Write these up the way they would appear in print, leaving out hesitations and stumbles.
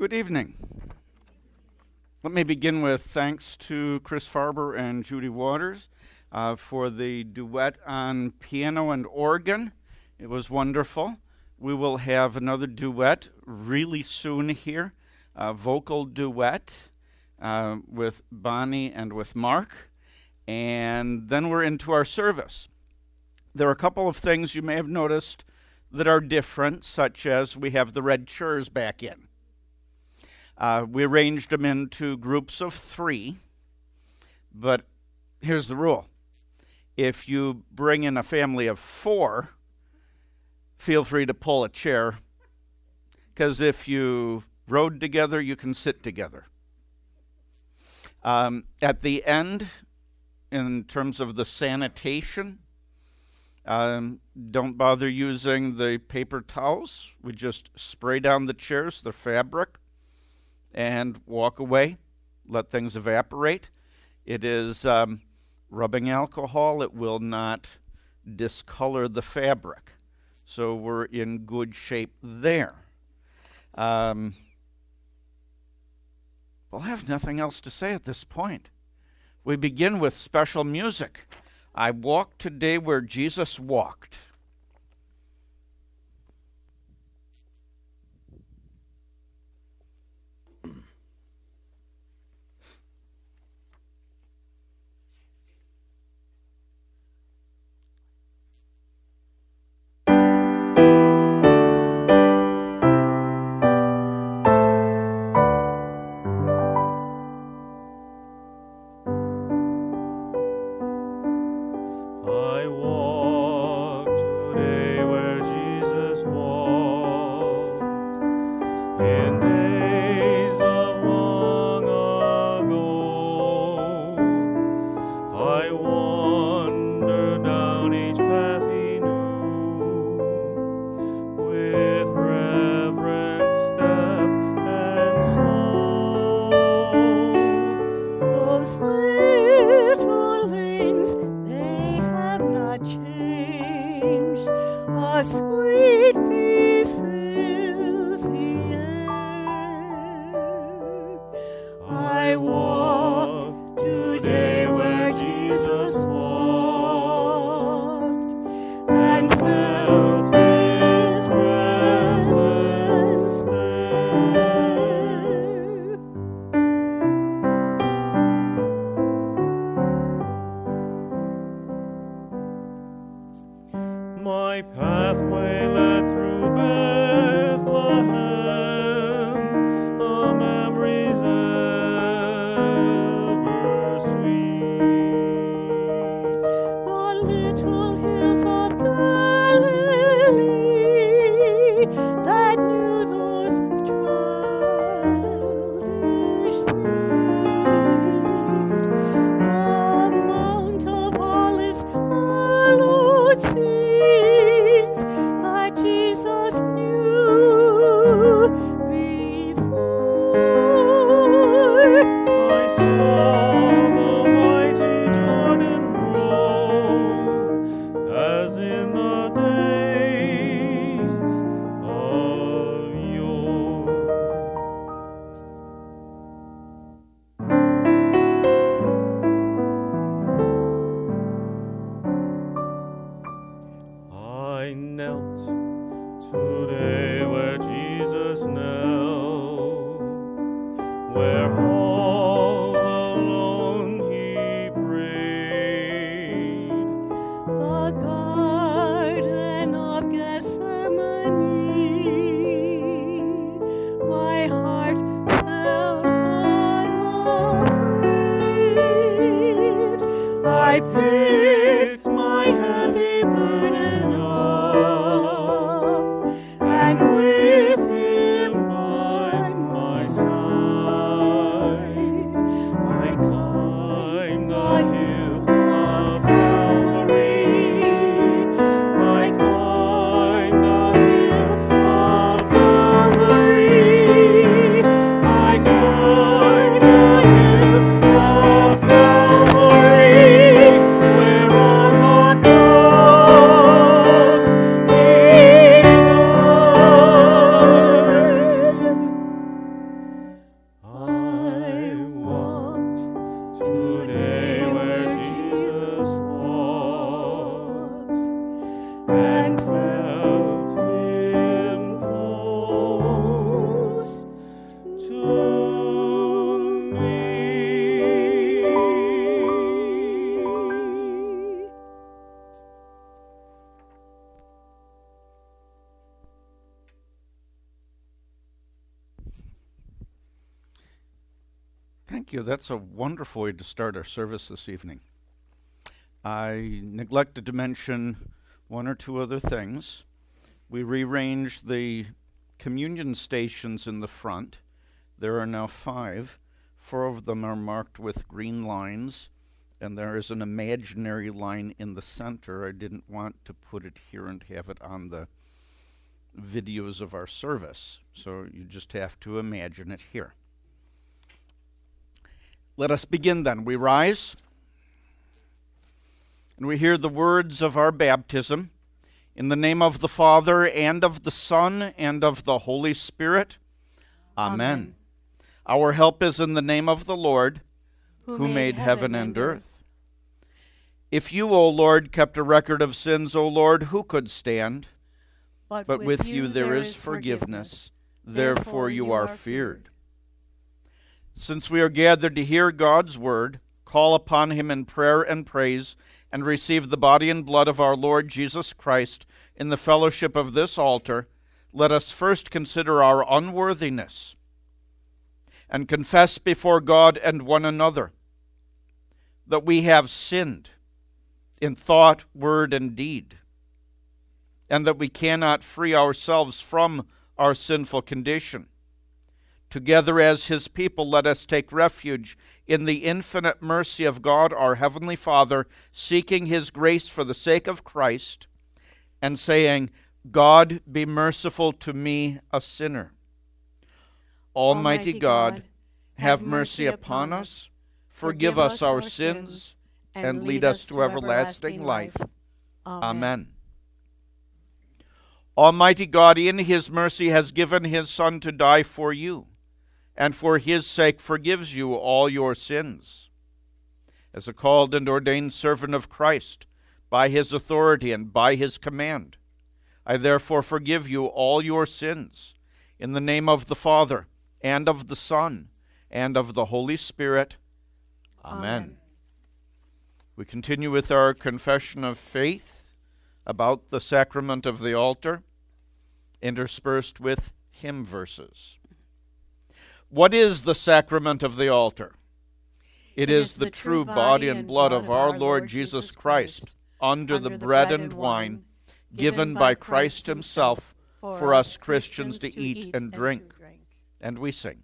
Good evening. Let me begin with thanks to Chris Farber and Judy Waters for the duet on piano and organ. It was wonderful. We will have another duet really soon here, a vocal duet with Bonnie and with Mark. And then we're into our service. There are a couple of things you may have noticed that are different, such as we have the red chairs back in. We arranged them into groups of 3, but here's the rule. If you bring in a family of 4, feel free to pull a chair, because if you rode together, you can sit together. At the end, in terms of the sanitation, don't bother using the paper towels. We just spray down the chairs, the fabric, and walk away, let things evaporate. It is rubbing alcohol. It will not discolor the fabric. So we're in good shape there. We'll have nothing else to say at this point. We begin with special music. I walked today where Jesus walked. Thank you. That's a wonderful way to start our service this evening. I neglected to mention one or two other things. We rearranged the communion stations in the front. There are now 5. 4 of them are marked with green lines, and there is an imaginary line in the center. I didn't want to put it here and have it on the videos of our service, so you just have to imagine it here. Let us begin then. We rise, and we hear the words of our baptism. In the name of the Father, and of the Son, and of the Holy Spirit. Amen. Our help is in the name of the Lord, who made heaven and earth. If you, O Lord, kept a record of sins, O Lord, who could stand? But with you there is forgiveness. Therefore you are feared. Since we are gathered to hear God's word, call upon him in prayer and praise, and receive the body and blood of our Lord Jesus Christ in the fellowship of this altar, let us first consider our unworthiness and confess before God and one another that we have sinned in thought, word, and deed, and that we cannot free ourselves from our sinful condition. Together as his people, let us take refuge in the infinite mercy of God, our Heavenly Father, seeking his grace for the sake of Christ, and saying, God, be merciful to me, a sinner. Almighty God, have mercy upon us, forgive us our sins, and lead us to everlasting life. Amen. Almighty God, in his mercy, has given his Son to die for you, and for his sake forgives you all your sins. As a called and ordained servant of Christ, by his authority and by his command, I therefore forgive you all your sins, in the name of the Father, and of the Son, and of the Holy Spirit. Amen. We continue with our confession of faith about the sacrament of the altar, interspersed with hymn verses. What is the sacrament of the altar? It is the true body and blood of our Lord Jesus Christ, under the bread and wine, given by Christ himself for us Christians to eat and drink. And we sing.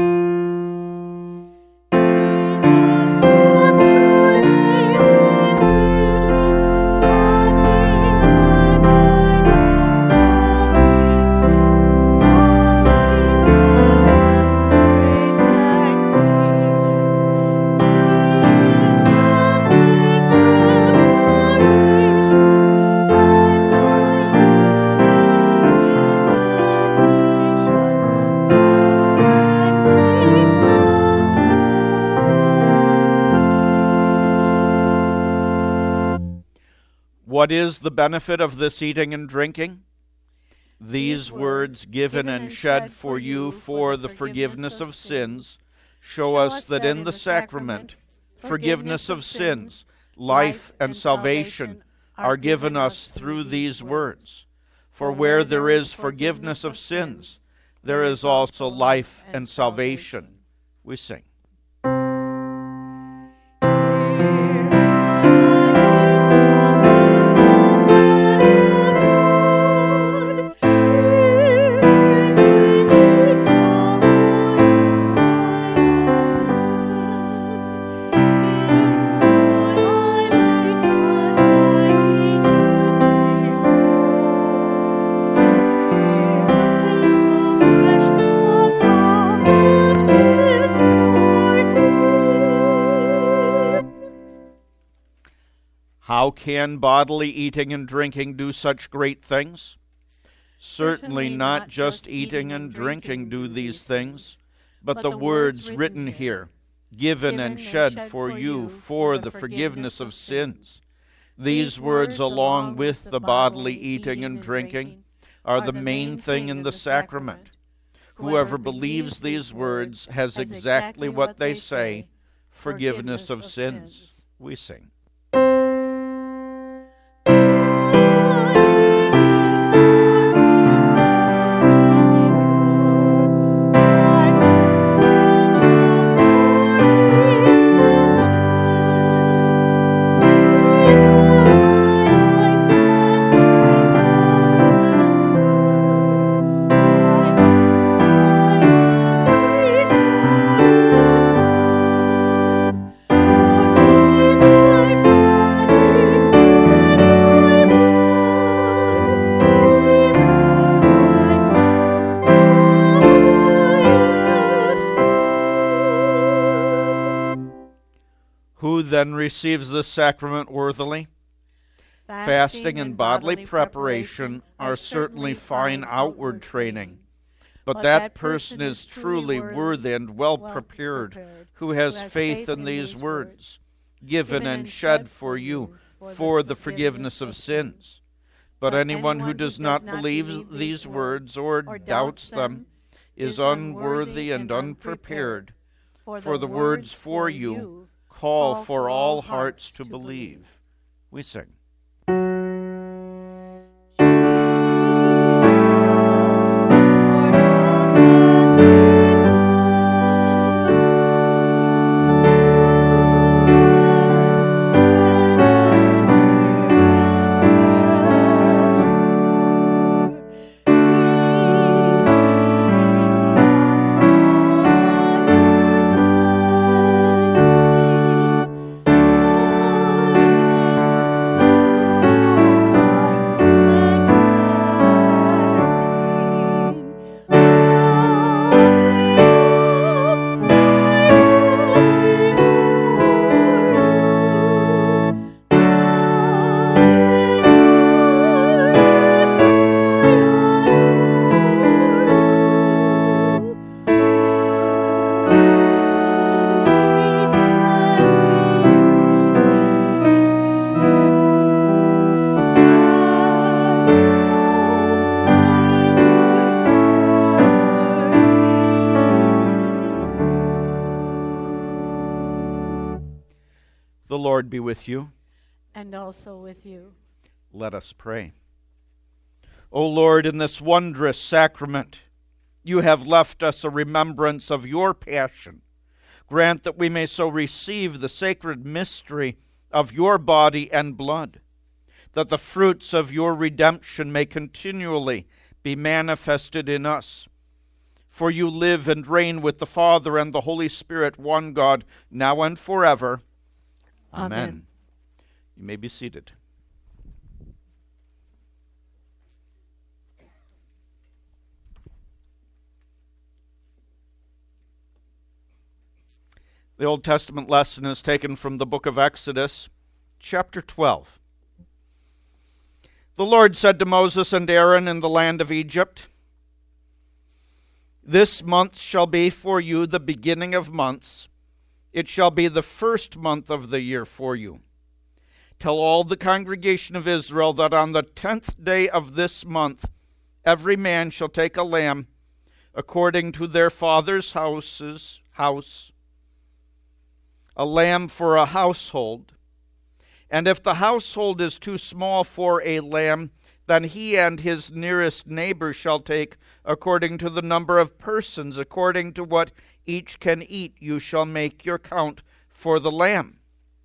What is the benefit of this eating and drinking? These words, given and shed for you for the forgiveness of sins, show us that in the sacrament, forgiveness of sins, life, and salvation are given us through these words. For where there is forgiveness of sins, there is also life and salvation. We sing. How can bodily eating and drinking do such great things? Certainly not just eating and drinking do these things, but the words written here, given and shed for you for the forgiveness of sins. These words, along with the bodily eating and drinking, are the main thing in the sacrament. Whoever believes these words has exactly what they say, forgiveness of sins. We sing. then receives this sacrament worthily? Fasting and bodily preparation are certainly fine outward training, but that person is truly worthy and well prepared who has faith in these words, given and shed for you for the forgiveness of sins. But anyone who does not believe these words or doubts them is unworthy and unprepared. For the words for you call for all hearts to believe. We sing. The Lord be with you. And also with you. Let us pray. O Lord, in this wondrous sacrament, you have left us a remembrance of your passion. Grant that we may so receive the sacred mystery of your body and blood, that the fruits of your redemption may continually be manifested in us. For you live and reign with the Father and the Holy Spirit, one God, now and forever. Amen. You may be seated. The Old Testament lesson is taken from the book of Exodus, chapter 12. The Lord said to Moses and Aaron in the land of Egypt, "This month shall be for you the beginning of months. It shall be the first month of the year for you. Tell all the congregation of Israel that on the 10th day of this month every man shall take a lamb according to their father's house, a lamb for a household. And if the household is too small for a lamb, then he and his nearest neighbor shall take according to the number of persons, according to what each can eat, you shall make your count for the lamb.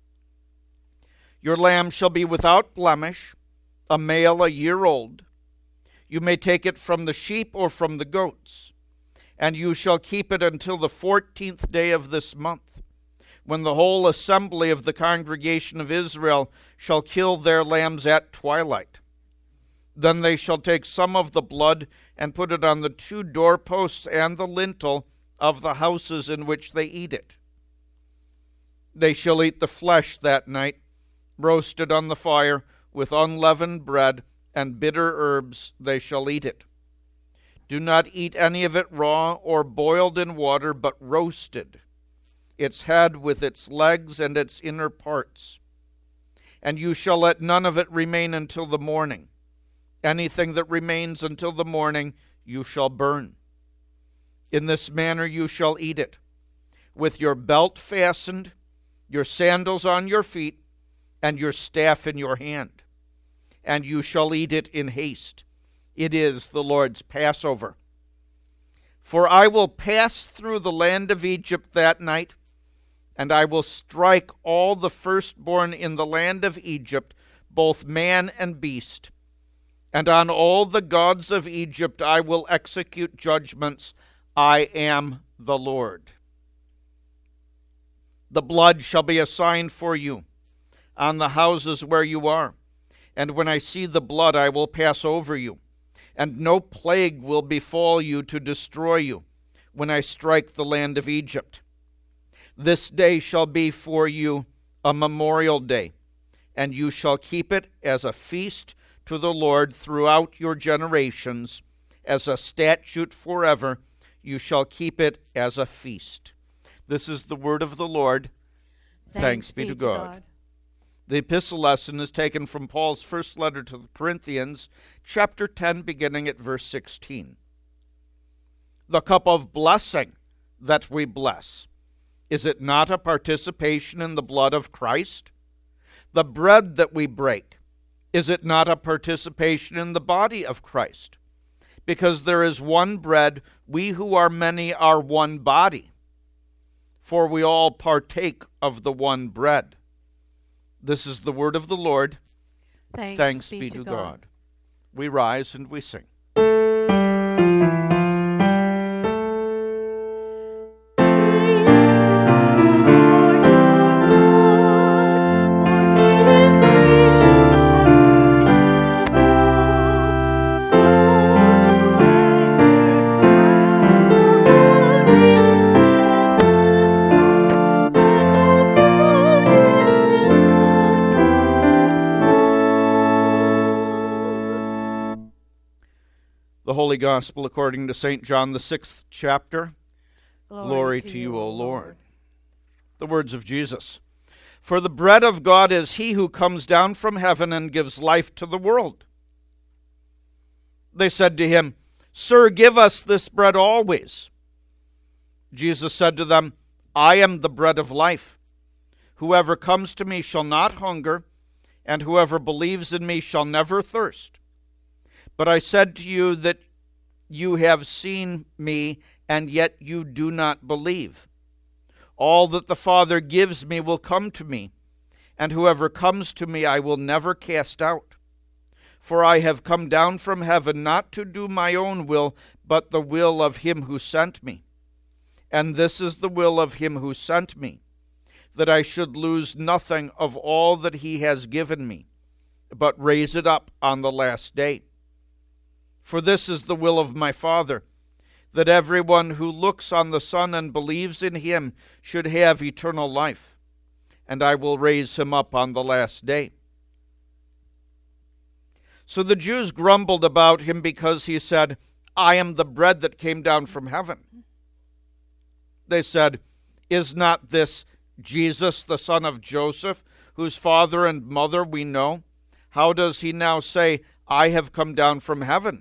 Your lamb shall be without blemish, a male a year old. You may take it from the sheep or from the goats, and you shall keep it until the 14th day of this month, when the whole assembly of the congregation of Israel shall kill their lambs at twilight. Then they shall take some of the blood and put it on the 2 doorposts and the lintel of the houses in which they eat it. They shall eat the flesh that night, roasted on the fire with unleavened bread and bitter herbs they shall eat it. Do not eat any of it raw or boiled in water, but roasted, its head with its legs and its inner parts. And you shall let none of it remain until the morning. Anything that remains until the morning you shall burn. In this manner you shall eat it, with your belt fastened, your sandals on your feet, and your staff in your hand. And you shall eat it in haste. It is the Lord's Passover. For I will pass through the land of Egypt that night, and I will strike all the firstborn in the land of Egypt, both man and beast. And on all the gods of Egypt I will execute judgments. I am the Lord. The blood shall be a sign for you on the houses where you are. And when I see the blood, I will pass over you. And no plague will befall you to destroy you when I strike the land of Egypt. This day shall be for you a memorial day, and you shall keep it as a feast to the Lord throughout your generations, as a statute forever. You shall keep it as a feast. This is the word of the Lord. Thanks be to God. The epistle lesson is taken from Paul's first letter to the Corinthians, chapter 10, beginning at verse 16. The cup of blessing that we bless, is it not a participation in the blood of Christ? The bread that we break, is it not a participation in the body of Christ? Because there is one bread, we who are many are one body, for we all partake of the one bread. This is the word of the Lord. Thanks be to God. We rise and we sing. The Holy Gospel according to St. John, the 6th chapter. Glory to you, O Lord. The words of Jesus. For the bread of God is he who comes down from heaven and gives life to the world. They said to him, Sir, give us this bread always. Jesus said to them, I am the bread of life. Whoever comes to me shall not hunger, and whoever believes in me shall never thirst. But I said to you that you have seen me, and yet you do not believe. All that the Father gives me will come to me, and whoever comes to me I will never cast out. For I have come down from heaven not to do my own will, but the will of him who sent me. And this is the will of him who sent me, that I should lose nothing of all that he has given me, but raise it up on the last day. For this is the will of my Father, that everyone who looks on the Son and believes in him should have eternal life, and I will raise him up on the last day. So the Jews grumbled about him because he said, I am the bread that came down from heaven. They said, Is not this Jesus, the son of Joseph, whose father and mother we know? How does he now say, I have come down from heaven?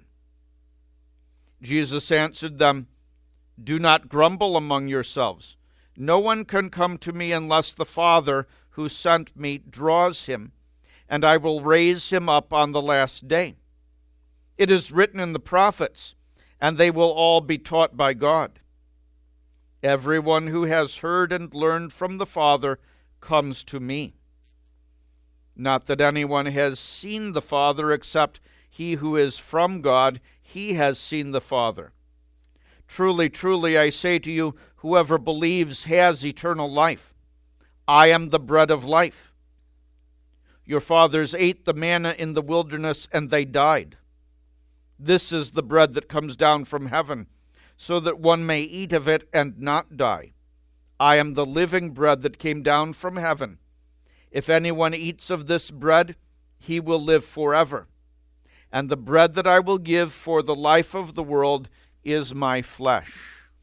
Jesus answered them, Do not grumble among yourselves. No one can come to me unless the Father who sent me draws him, and I will raise him up on the last day. It is written in the prophets, and they will all be taught by God. Everyone who has heard and learned from the Father comes to me. Not that anyone has seen the Father except he who is from God, he has seen the Father. Truly, truly, I say to you, whoever believes has eternal life. I am the bread of life. Your fathers ate the manna in the wilderness, and they died. This is the bread that comes down from heaven, so that one may eat of it and not die. I am the living bread that came down from heaven. If anyone eats of this bread, he will live forever. And the bread that I will give for the life of the world is my flesh.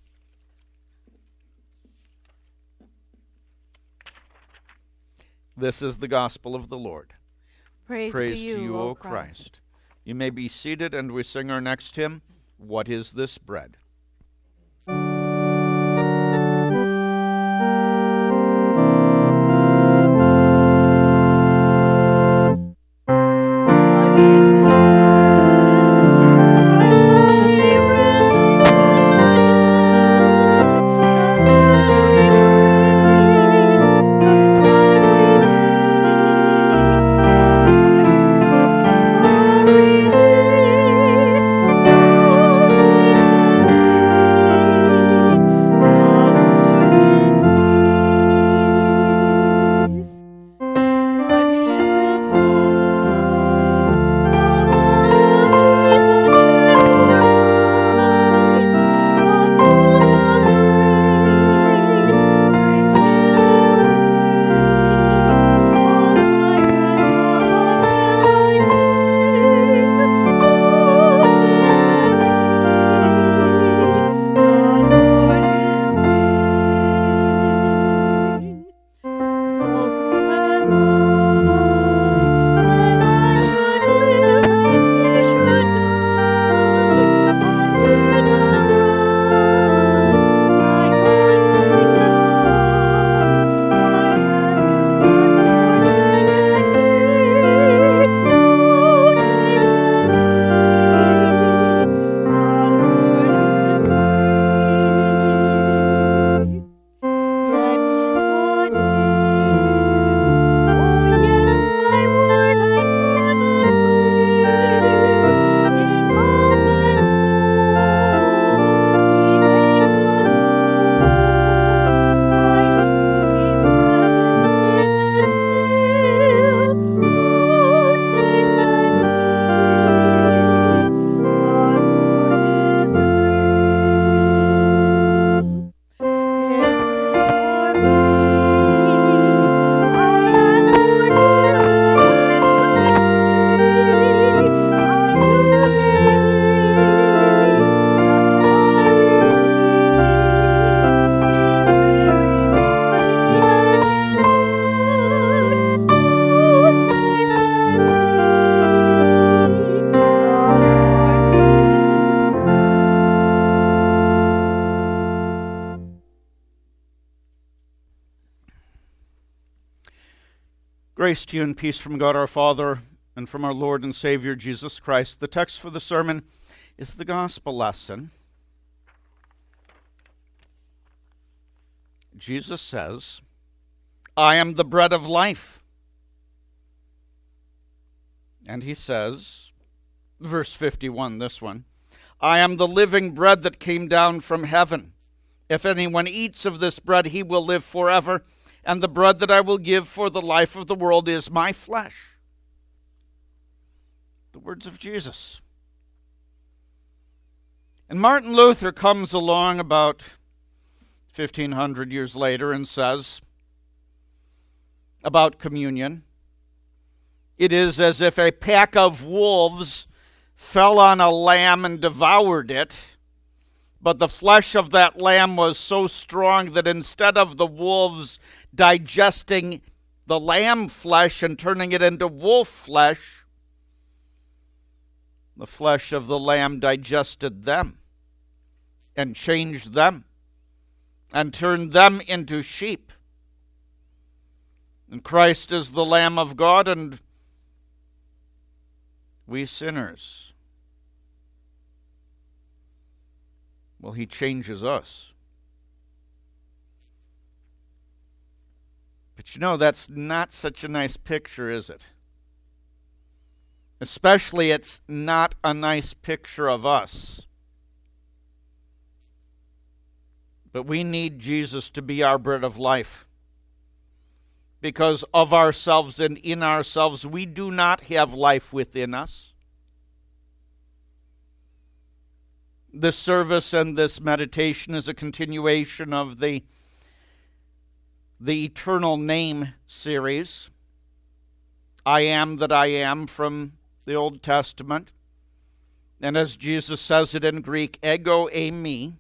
This is the gospel of the Lord. Praise to you, O Christ. You may be seated, and we sing our next hymn, What is this bread? Grace to you and peace from God our Father and from our Lord and Savior Jesus Christ. The text for the sermon is the gospel lesson. Jesus says, I am the bread of life. And he says, verse 51, this one, I am the living bread that came down from heaven. If anyone eats of this bread, he will live forever. And the bread that I will give for the life of the world is my flesh. The words of Jesus. And Martin Luther comes along about 1,500 years later and says about communion, it is as if a pack of wolves fell on a lamb and devoured it, but the flesh of that lamb was so strong that instead of the wolves digesting the lamb flesh and turning it into wolf flesh, the flesh of the lamb digested them and changed them and turned them into sheep. And Christ is the Lamb of God, and we sinners, well, he changes us. But you know, that's not such a nice picture, is it? Especially, it's not a nice picture of us. But we need Jesus to be our bread of life. Because of ourselves and in ourselves, we do not have life within us. This service and this meditation is a continuation of the Eternal Name series. I am that I am from the Old Testament. And as Jesus says it in Greek, ego eimi.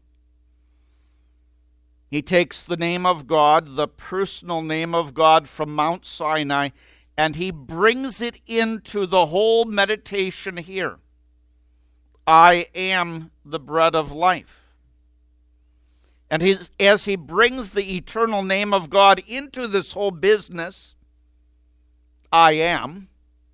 He takes the name of God, the personal name of God from Mount Sinai, and he brings it into the whole meditation here. I am the bread of life. And as he brings the eternal name of God into this whole business, I am,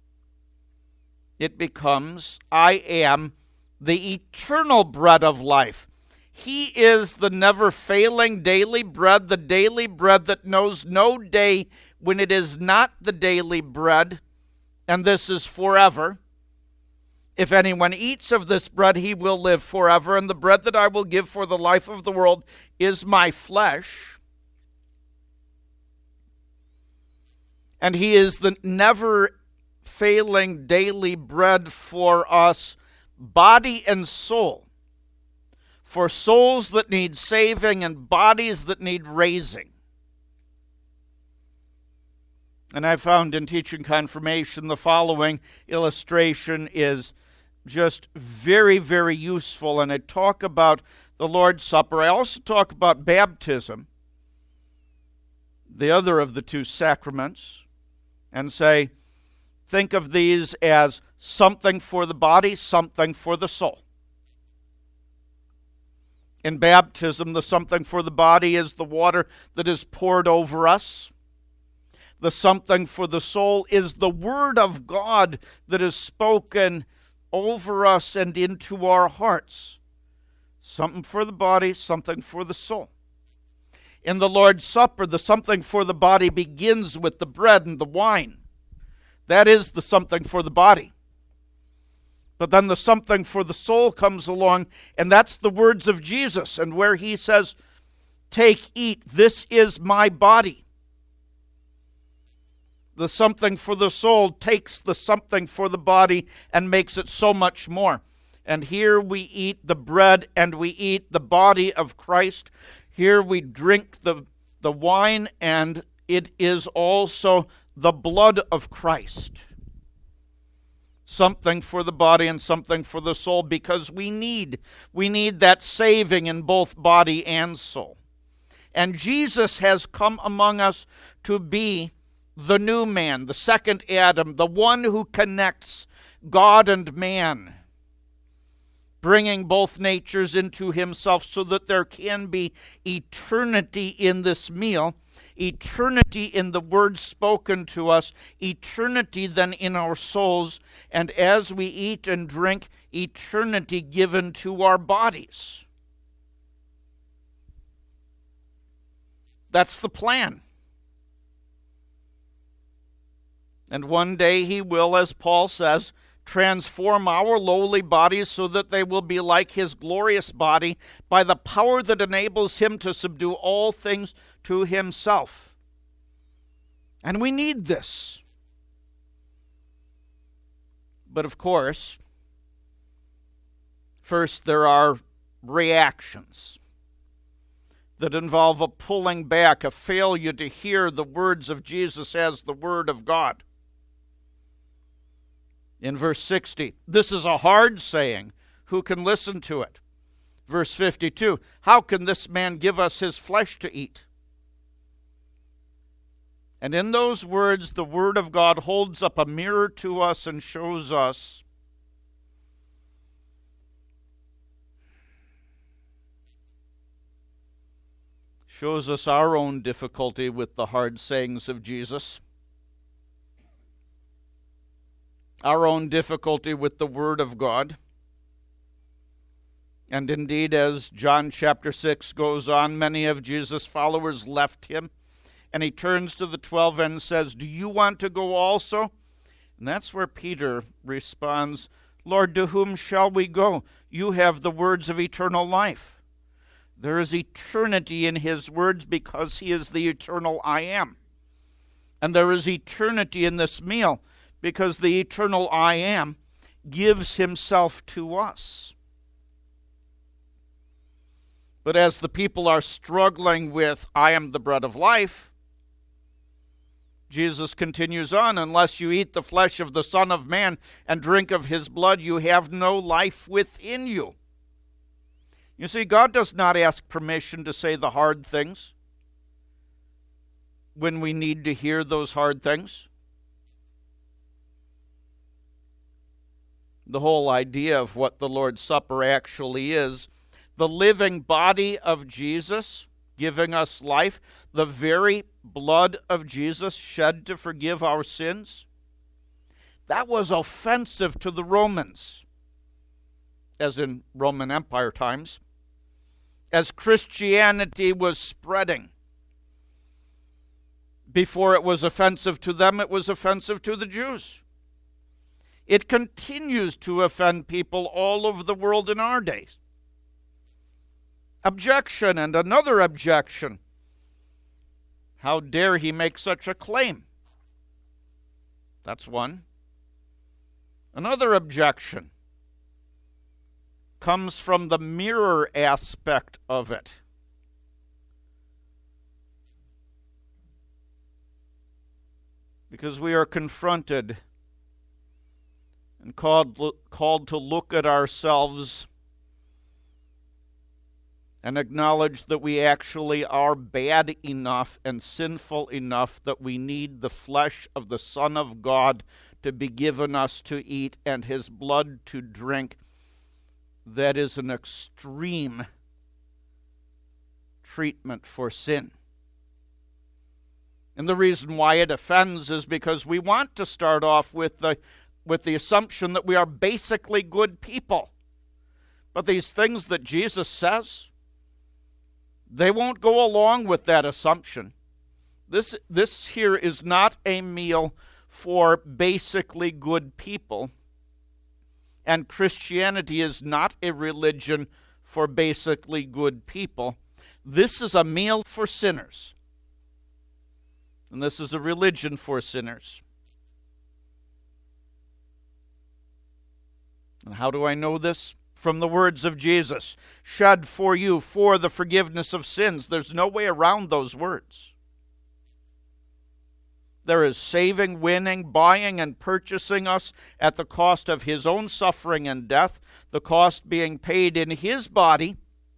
it becomes, I am the eternal bread of life. He is the never-failing daily bread, the daily bread that knows no day when it is not the daily bread, and this is forever. If anyone eats of this bread, he will live forever, and the bread that I will give for the life of the world is my flesh. And he is the never-failing daily bread for us, body and soul, for souls that need saving and bodies that need raising. And I found in teaching confirmation the following illustration is just very, very useful. And I talk about the Lord's Supper. I also talk about baptism, the other of the two sacraments, and say, think of these as something for the body, something for the soul. In baptism, the something for the body is the water that is poured over us. The something for the soul is the Word of God that is spoken over us and into our hearts. Something for the body, something for the soul. In the Lord's Supper, the something for the body begins with the bread and the wine. That is the something for the body. But then the something for the soul comes along, and that's the words of Jesus, and where he says, take, eat, this is my body. The something for the soul takes the something for the body and makes it so much more. And here we eat the bread and we eat the body of Christ. Here we drink the wine, and it is also the blood of Christ. Something for the body and something for the soul, because we need that saving in both body and soul. And Jesus has come among us to be the new man, the second Adam, the one who connects God and man. bringing both natures into himself so that there can be eternity in this meal, eternity in the words spoken to us, eternity then in our souls, and as we eat and drink, eternity given to our bodies. That's the plan. And one day he will, as Paul says, transform our lowly bodies so that they will be like his glorious body by the power that enables him to subdue all things to himself. And we need this. But of course, first there are reactions that involve a pulling back, a failure to hear the words of Jesus as the Word of God. In verse 60, this is a hard saying. Who can listen to it? Verse 52, how can this man give us his flesh to eat? And in those words, the Word of God holds up a mirror to us and shows us our own difficulty with the hard sayings of Jesus. Our own difficulty with the Word of God. And indeed, as John chapter 6 goes on, many of Jesus' followers left him, and he turns to the 12 and says, do you want to go also? And that's where Peter responds, Lord, to whom shall we go? You have the words of eternal life. There is eternity in his words because he is the eternal I am. And there is eternity in this meal because the eternal I am gives himself to us. But as the people are struggling with, I am the bread of life, Jesus continues on, unless you eat the flesh of the Son of Man and drink of his blood, you have no life within you. You see, God does not ask permission to say the hard things when we need to hear those hard things. The whole idea of what the Lord's Supper actually is, the living body of Jesus giving us life, the very blood of Jesus shed to forgive our sins, that was offensive to the Romans, as in Roman Empire times, as Christianity was spreading. Before it was offensive to them, it was offensive to the Jews. It continues to offend people all over the world in our days. Objection, and another objection. How dare he make such a claim? That's one. Another objection comes from the mirror aspect of it. Because we are confronted and called to look at ourselves and acknowledge that we actually are bad enough and sinful enough that we need the flesh of the Son of God to be given us to eat and his blood to drink. That is an extreme treatment for sin. And the reason why it offends is because we want to start off with the assumption that we are basically good people. But these things that Jesus says, they won't go along with that assumption. This here is not a meal for basically good people. And Christianity is not a religion for basically good people. This is a meal for sinners. And this is a religion for sinners. And how do I know this? From the words of Jesus, shed for you for the forgiveness of sins. There's no way around those words. There is saving, winning, buying, and purchasing us at the cost of his own suffering and death, the cost being paid in his body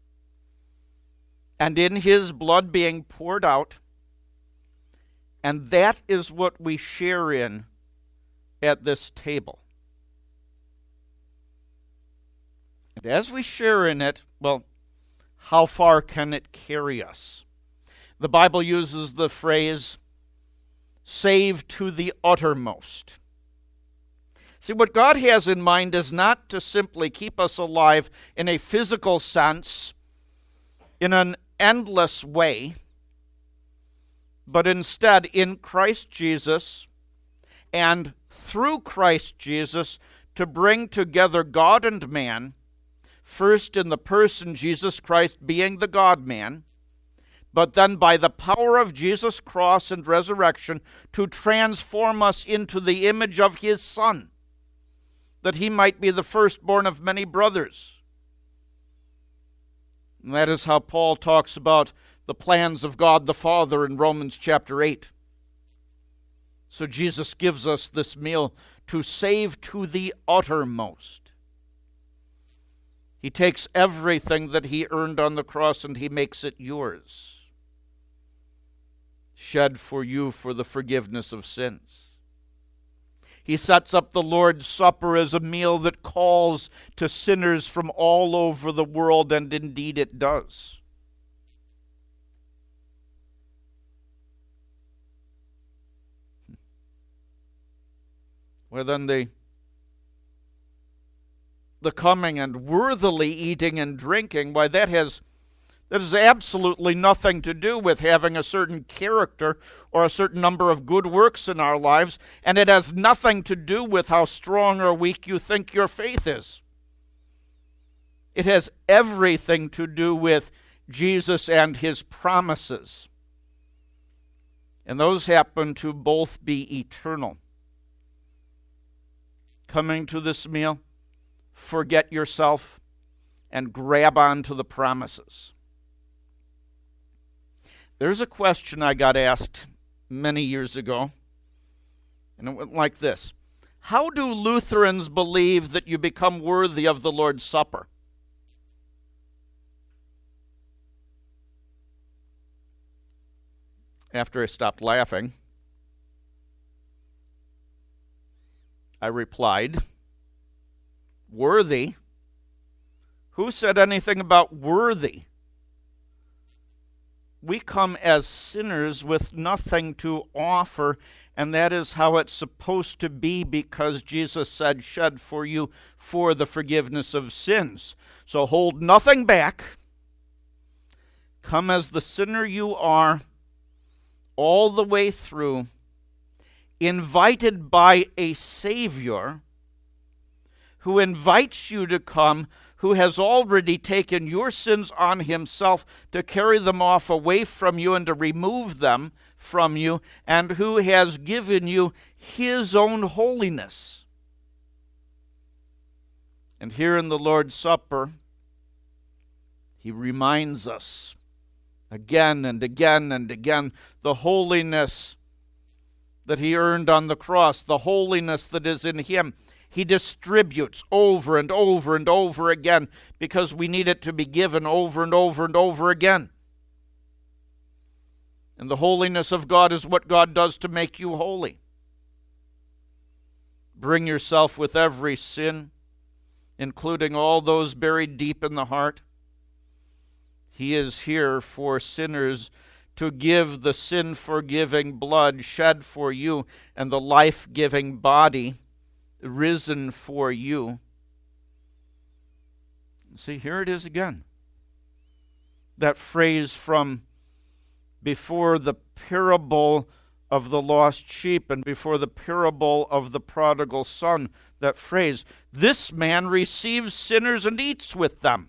and in his blood being poured out. And that is what we share in at this table. As we share in it, well, how far can it carry us? The Bible uses the phrase, saved to the uttermost. See, what God has in mind is not to simply keep us alive in a physical sense, in an endless way, but instead in Christ Jesus and through Christ Jesus to bring together God and man, first in the person Jesus Christ being the God-man, but then by the power of Jesus' cross and resurrection to transform us into the image of his Son, that he might be the firstborn of many brothers. And that is how Paul talks about the plans of God the Father in Romans chapter 8. So Jesus gives us this meal to save to the uttermost. He takes everything that he earned on the cross and he makes it yours, shed for you for the forgiveness of sins. He sets up the Lord's Supper as a meal that calls to sinners from all over the world, and indeed it does. Well, then the coming and worthily eating and drinking, why that has absolutely nothing to do with having a certain character or a certain number of good works in our lives, and it has nothing to do with how strong or weak you think your faith is. It has everything to do with Jesus and his promises. And those happen to both be eternal. Coming to this meal, forget yourself and grab onto the promises. There's a question I got asked many years ago, and it went like this. How do Lutherans believe that you become worthy of the Lord's Supper? After I stopped laughing, I replied, worthy? Who said anything about worthy? We come as sinners with nothing to offer, and that is how it's supposed to be, because Jesus said, shed for you for the forgiveness of sins. So hold nothing back. Come as the sinner you are, all the way through, invited by a Savior who invites you to come, who has already taken your sins on himself to carry them off away from you and to remove them from you, and who has given you his own holiness. And here in the Lord's Supper, he reminds us again and again and again the holiness that he earned on the cross, the holiness that is in him. He distributes over and over and over again because we need it to be given over and over and over again. And the holiness of God is what God does to make you holy. Bring yourself with every sin, including all those buried deep in the heart. He is here for sinners to give the sin-forgiving blood shed for you and the life-giving body risen for you. See, here it is again. That phrase from before the parable of the lost sheep and before the parable of the prodigal son, that phrase, this man receives sinners and eats with them.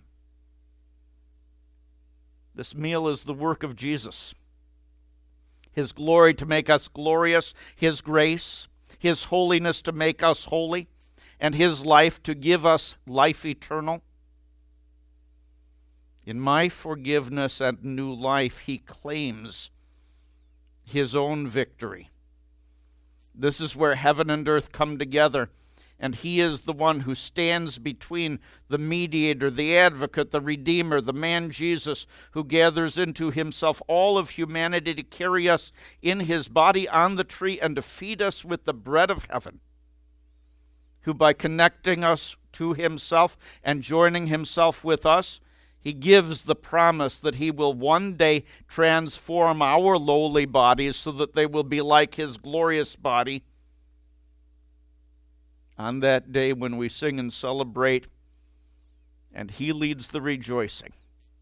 This meal is the work of Jesus. His glory to make us glorious, his grace, his holiness to make us holy, and his life to give us life eternal. In my forgiveness and new life, he claims his own victory. This is where heaven and earth come together, and he is the one who stands between the mediator, the advocate, the redeemer, the man Jesus, who gathers into himself all of humanity to carry us in his body on the tree and to feed us with the bread of heaven. who by connecting us to himself and joining himself with us, he gives the promise that he will one day transform our lowly bodies so that they will be like his glorious body. On that day when we sing and celebrate, and he leads the rejoicing.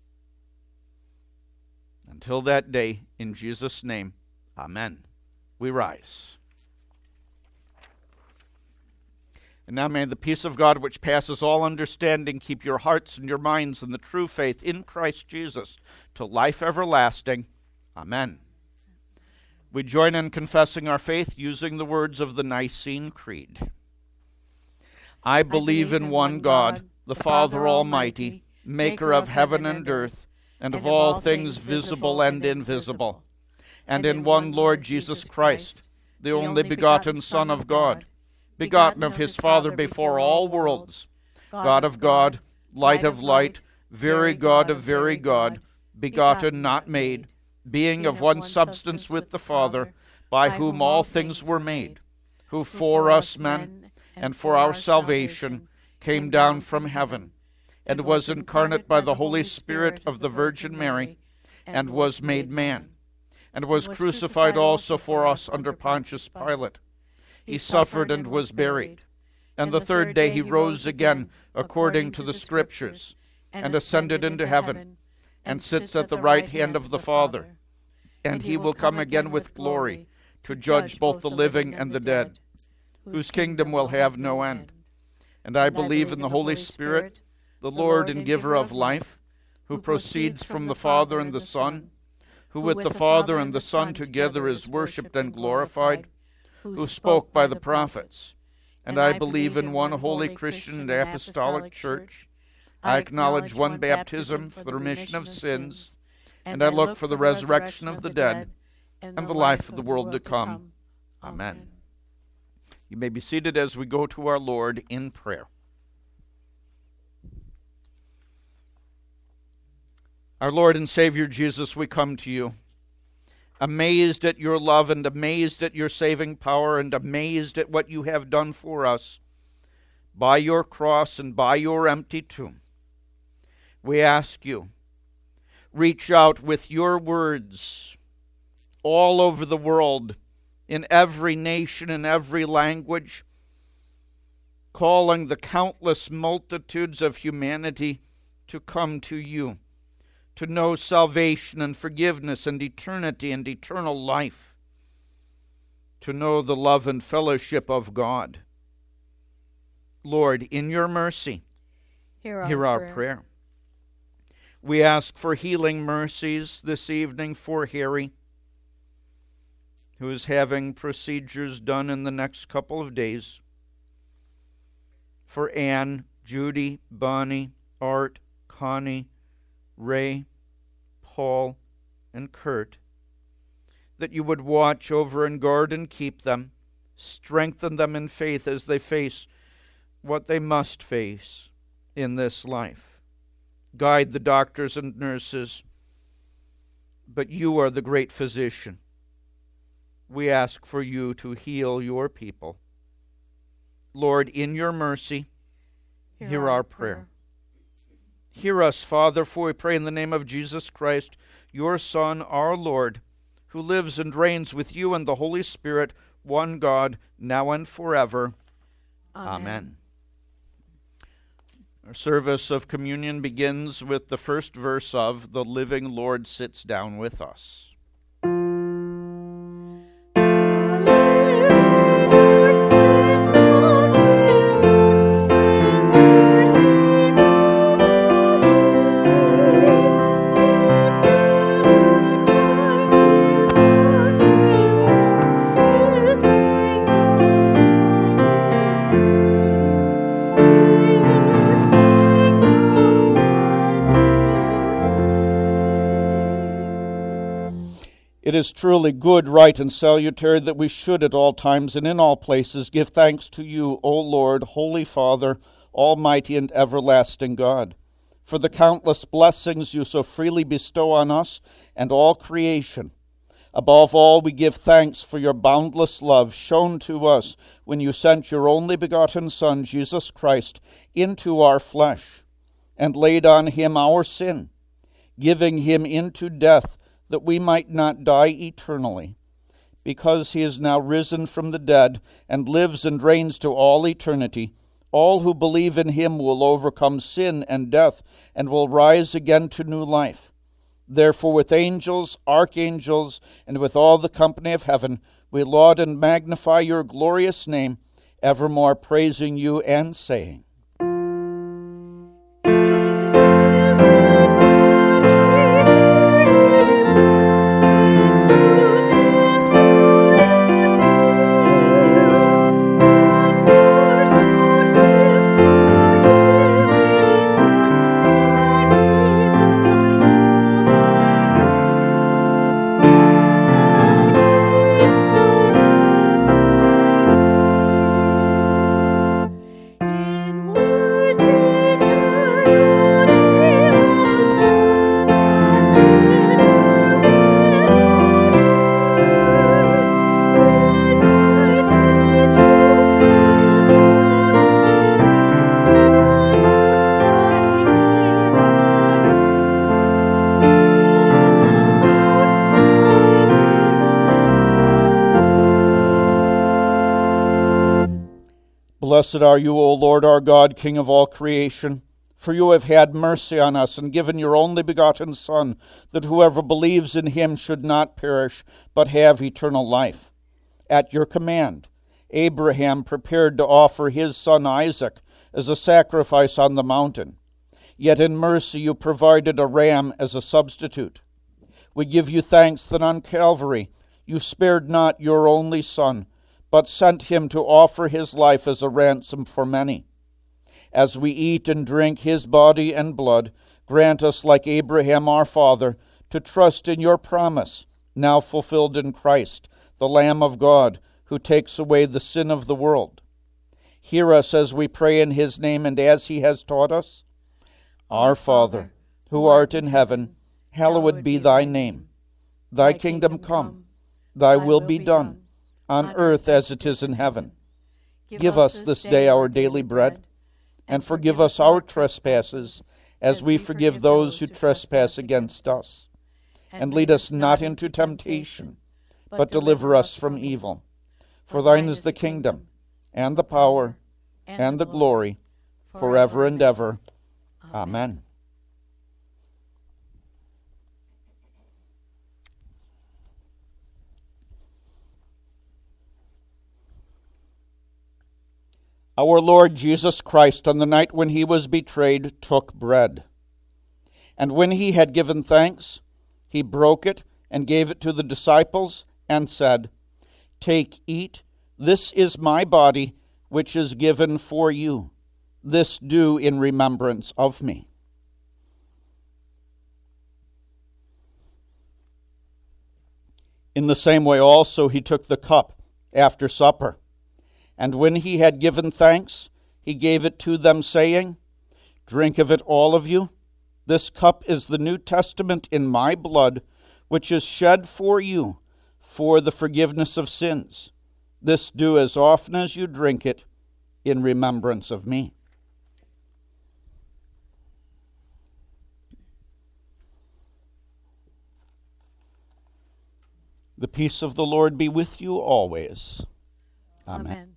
Until that day, in Jesus' name, amen. We rise. And now may the peace of God, which passes all understanding, keep your hearts and your minds in the true faith in Christ Jesus to life everlasting. Amen. We join in confessing our faith using the words of the Nicene Creed. I believe in one God, the Father Almighty, maker of heaven and earth, and of all things visible and invisible, and in one Lord Jesus Christ, the only begotten Son of God, begotten of his Father before all worlds, God of God, light of light, very God of very God, begotten, not made, being of one substance with the Father, by whom all things were made, who for us men and for our salvation came down from heaven, and was incarnate by the Holy Spirit of the Virgin Mary, and was made man, and was crucified also for us under Pontius Pilate. He suffered and was buried, and the third day he rose again according to the Scriptures, and ascended into heaven, and sits at the right hand of the Father. And he will come again with glory to judge both the living and the dead, whose kingdom will have no end. And I believe in the Holy Spirit, the Lord and giver of life, who proceeds from the Father and the Son, who with the Father and the Son together is worshipped and glorified, who spoke by the prophets. And I believe in one holy Christian and apostolic church. I acknowledge one baptism for the remission of sins, and I look for the resurrection of the dead and the life of the world to come. Amen. You may be seated as we go to our Lord in prayer. Our Lord and Savior Jesus, we come to you, amazed at your love and amazed at your saving power and amazed at what you have done for us by your cross and by your empty tomb. We ask you, reach out with your words all over the world, in every nation, in every language, calling the countless multitudes of humanity to come to you, to know salvation and forgiveness and eternity and eternal life, to know the love and fellowship of God. Lord, in your mercy, hear our prayer. We ask for healing mercies this evening for Harry, who is having procedures done in the next couple of days, for Anne, Judy, Bonnie, Art, Connie, Ray, Paul, and Kurt, that you would watch over and guard and keep them, strengthen them in faith as they face what they must face in this life. Guide the doctors and nurses, but you are the great physician. We ask for you to heal your people. Lord, in your mercy, hear our prayer. Hear us, Father, for we pray in the name of Jesus Christ, your Son, our Lord, who lives and reigns with you and the Holy Spirit, one God, now and forever. Amen. Our service of communion begins with the first verse of "The Living Lord Sits Down with Us." It is truly good, right, and salutary that we should at all times and in all places give thanks to you, O Lord, Holy Father, Almighty and everlasting God, for the countless blessings you so freely bestow on us and all creation, Above all, we give thanks for your boundless love shown to us when you sent your only begotten Son, Jesus Christ, into our flesh, and laid on him our sin, giving him into death that we might not die eternally. Because he is now risen from the dead and lives and reigns to all eternity, all who believe in him will overcome sin and death and will rise again to new life. Therefore, with angels, archangels, and with all the company of heaven, we laud and magnify your glorious name, evermore praising you and saying, Blessed are you, O Lord our God, King of all creation, for you have had mercy on us and given your only begotten Son, that whoever believes in him should not perish, but have eternal life. At your command, Abraham prepared to offer his son Isaac as a sacrifice on the mountain. Yet in mercy you provided a ram as a substitute. We give you thanks that on Calvary you spared not your only Son, but sent him to offer his life as a ransom for many. As we eat and drink his body and blood, grant us, like Abraham our father, to trust in your promise, now fulfilled in Christ, the Lamb of God, who takes away the sin of the world. Hear us as we pray in his name and as he has taught us. Our Father, who art in heaven, hallowed be thy name. Thy kingdom come, thy will be done, on earth as it is in heaven. Give us this day our daily bread, and forgive us our trespasses, as we forgive those who trespass against us. And lead us not into temptation, but deliver us from evil. For thine is the kingdom, and the power, and the glory, forever and ever. Amen. Our Lord Jesus Christ, on the night when he was betrayed, took bread. And when he had given thanks, he broke it and gave it to the disciples and said, "Take, eat, this is my body, which is given for you. This do in remembrance of me." In the same way also he took the cup after supper. And when he had given thanks, he gave it to them, saying, "Drink of it, all of you. This cup is the New Testament in my blood, which is shed for you for the forgiveness of sins. This do as often as you drink it in remembrance of me." The peace of the Lord be with you always. Amen.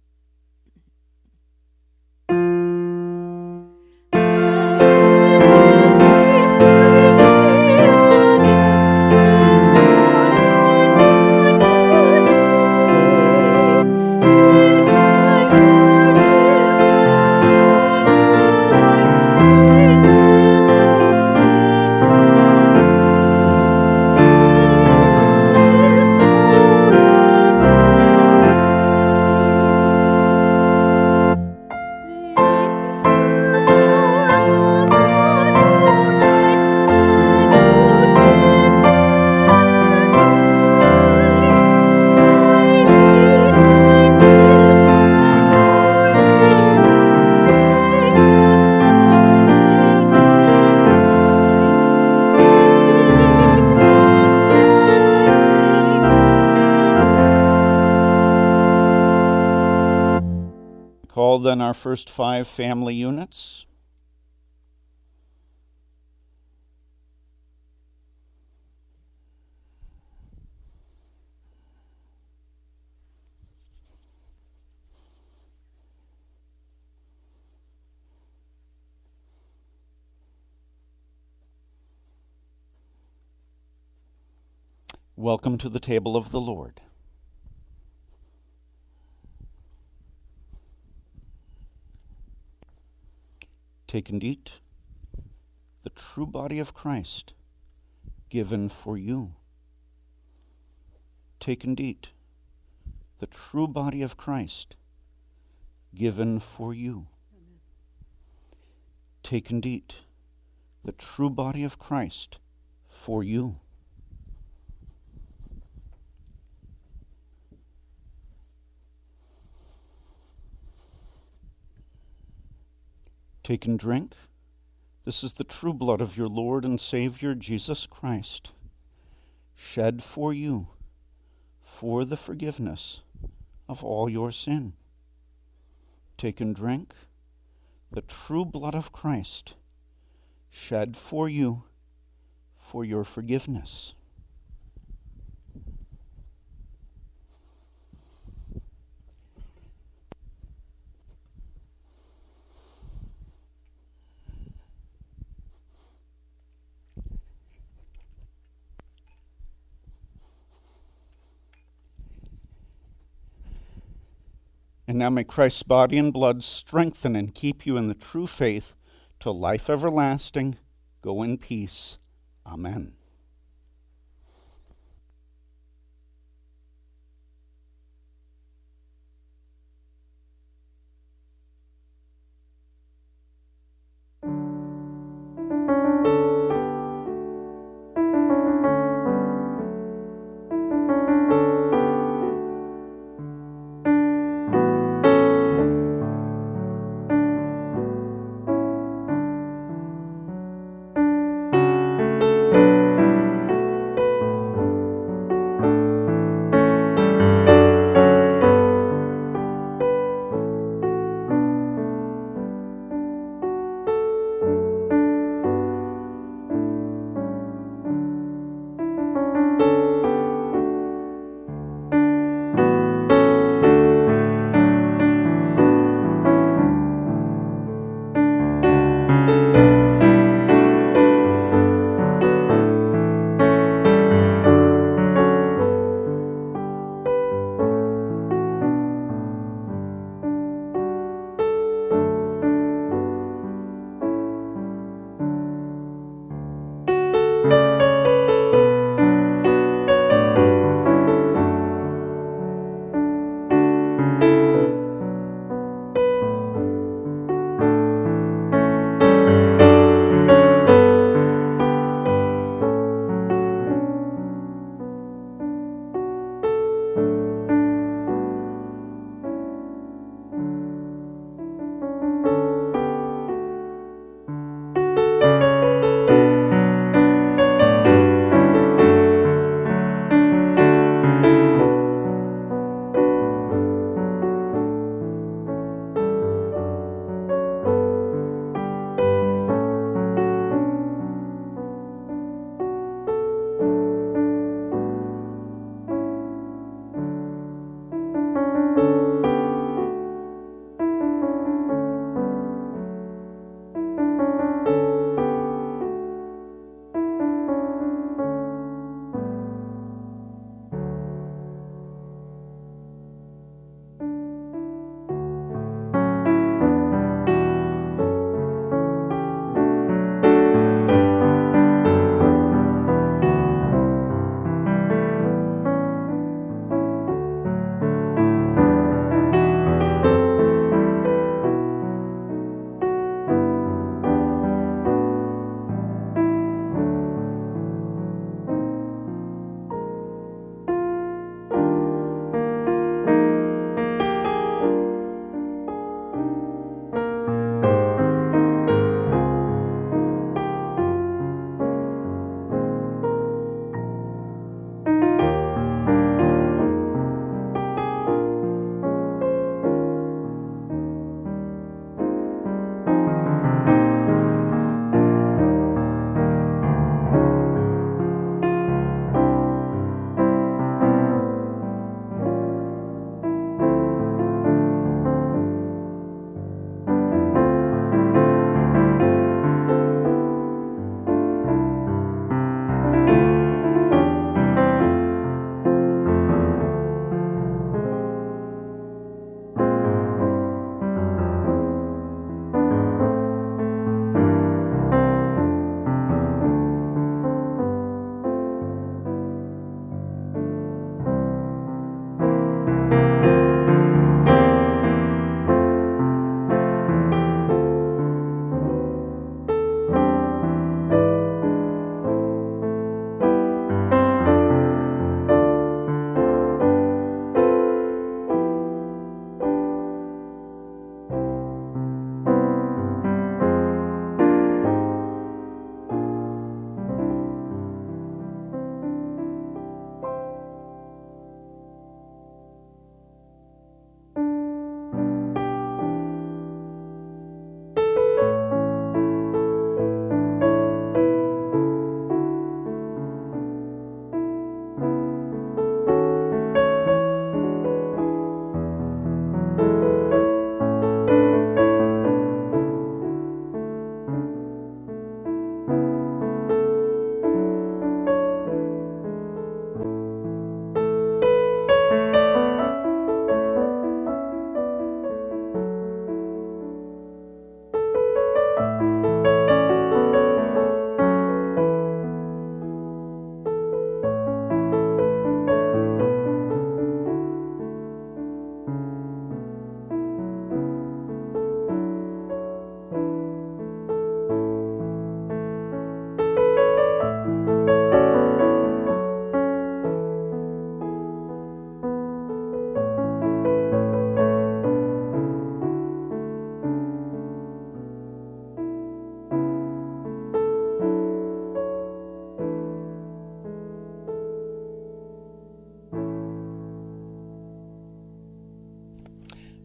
than our first 5 family units. Welcome to the table of the Lord. Take and eat the true body of Christ given for you. Take and eat the true body of Christ given for you. Amen. Take and eat the true body of Christ for you. Take and drink. This is the true blood of your Lord and Savior Jesus Christ, shed for you for the forgiveness of all your sin. Take and drink the true blood of Christ, shed for you for your forgiveness. And now may Christ's body and blood strengthen and keep you in the true faith to life everlasting. Go in peace. Amen.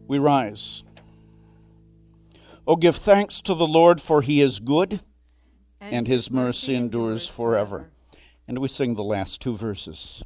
We rise. Oh, give thanks to the Lord, for he is good, and his mercy endures forever. And we sing the last two verses.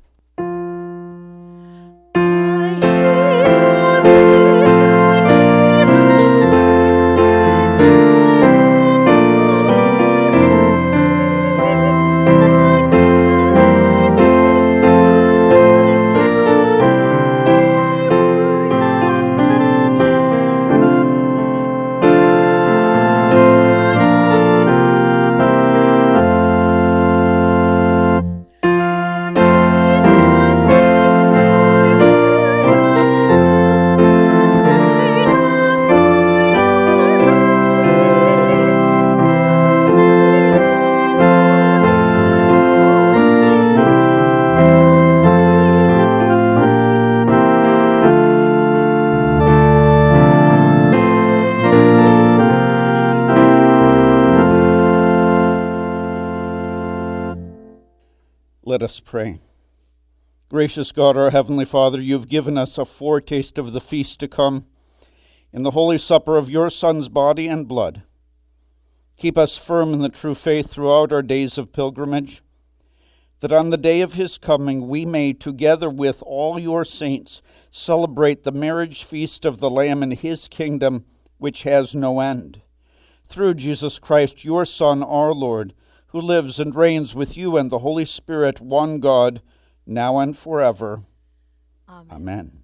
Let us pray. Gracious God, our Heavenly Father, you've given us a foretaste of the feast to come in the holy supper of your Son's body and blood. Keep us firm in the true faith throughout our days of pilgrimage, that on the day of his coming we may, together with all your saints, celebrate the marriage feast of the Lamb in his kingdom, which has no end. Through Jesus Christ, your Son, our Lord, who lives and reigns with you and the Holy Spirit, one God, now and forever. Amen. Amen.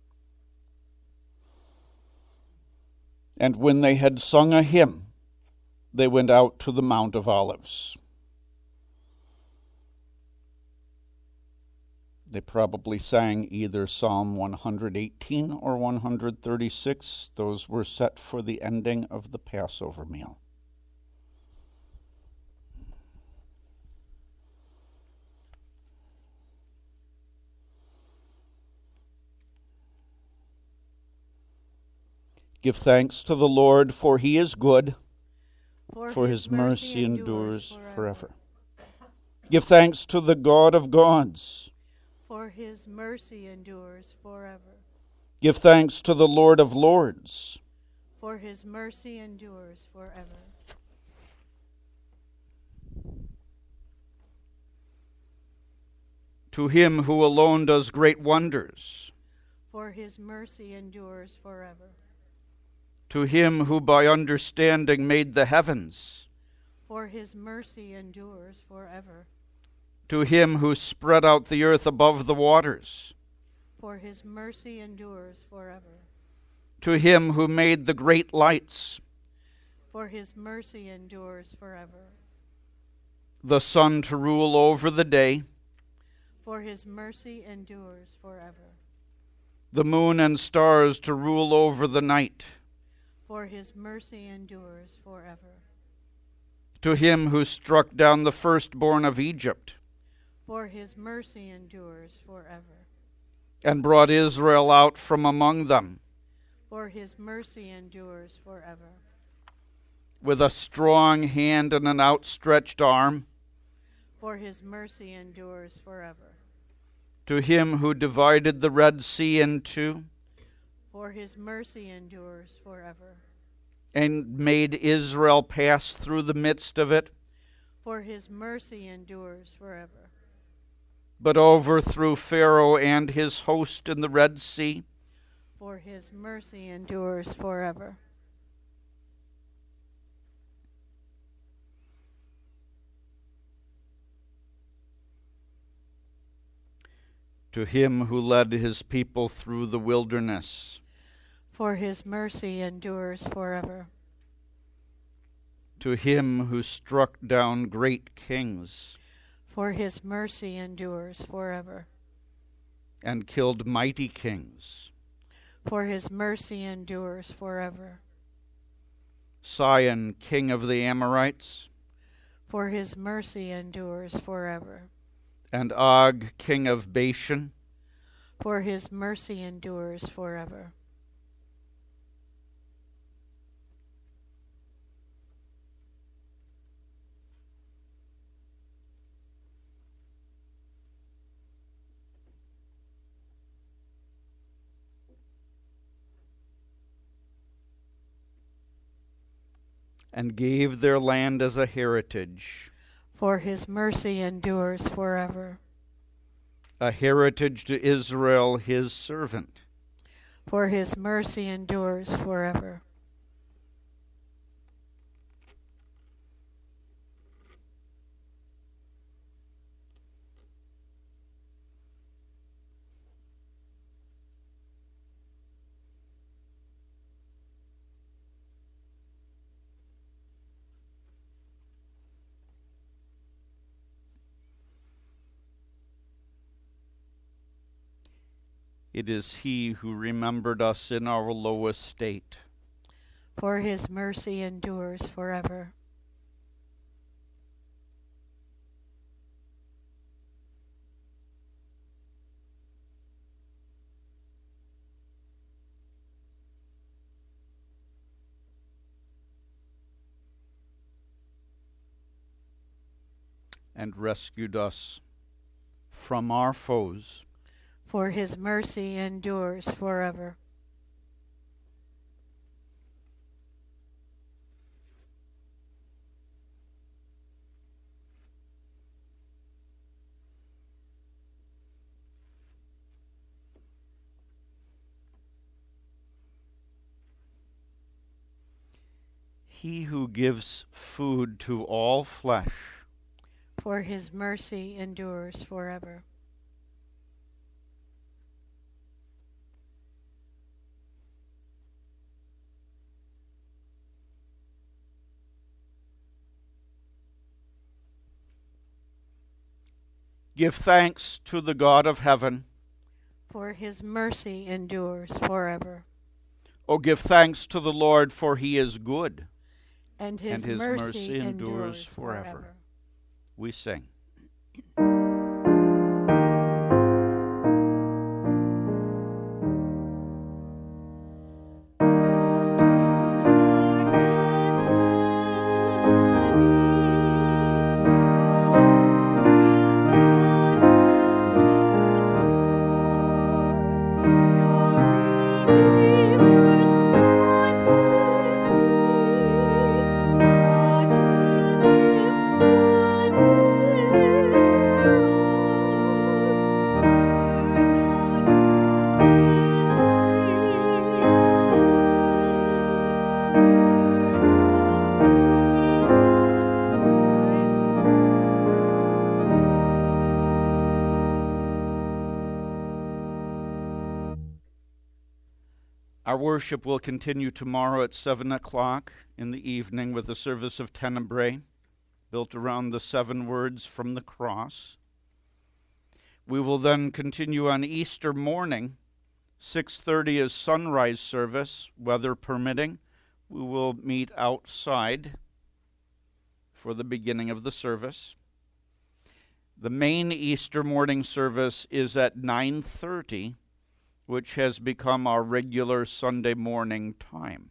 And when they had sung a hymn, they went out to the Mount of Olives. They probably sang either Psalm 118 or 136. Those were set for the ending of the Passover meal. Give thanks to the Lord, for he is good, for his mercy endures forever. Give thanks to the God of gods, for his mercy endures forever. Give thanks to the Lord of lords, for his mercy endures forever. To him who alone does great wonders, for his mercy endures forever. To him who by understanding made the heavens, for his mercy endures forever. To him who spread out the earth above the waters, for his mercy endures forever. To him who made the great lights, for his mercy endures forever. The sun to rule over the day, for his mercy endures forever. The moon and stars to rule over the night, for his mercy endures forever. To him who struck down the firstborn of Egypt, for his mercy endures forever. And brought Israel out from among them, for his mercy endures forever. With a strong hand and an outstretched arm, for his mercy endures forever. To him who divided the Red Sea in two, for his mercy endures forever. And made Israel pass through the midst of it, for his mercy endures forever. But overthrew Pharaoh and his host in the Red Sea, for his mercy endures forever. To him who led his people through the wilderness, for his mercy endures forever. To him who struck down great kings, for his mercy endures forever. And killed mighty kings, for his mercy endures forever. Sihon, king of the Amorites, for his mercy endures forever. And Og, king of Bashan, for his mercy endures forever. and gave their land as a heritage. For his mercy endures forever. A heritage to Israel, his servant. For his mercy endures forever. It is he who remembered us in our low estate. For his mercy endures forever. And rescued us from our foes. For his mercy endures forever. He who gives food to all flesh. For his mercy endures forever. Give thanks to the God of heaven. For his mercy endures forever. Oh, give thanks to the Lord, for he is good, And his mercy mercy endures endures forever. forever. We sing. Our worship will continue tomorrow at 7 o'clock in the evening with a service of Tenebrae, built around the 7 words from the cross. We will then continue on Easter morning. 6:30 is sunrise service, weather permitting. We will meet outside for the beginning of the service. The main Easter morning service is at 9:30, which has become our regular Sunday morning time.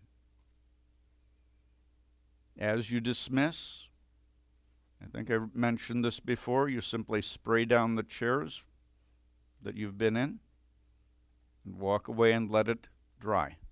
As you dismiss, I think I mentioned this before, you simply spray down the chairs that you've been in and walk away and let it dry.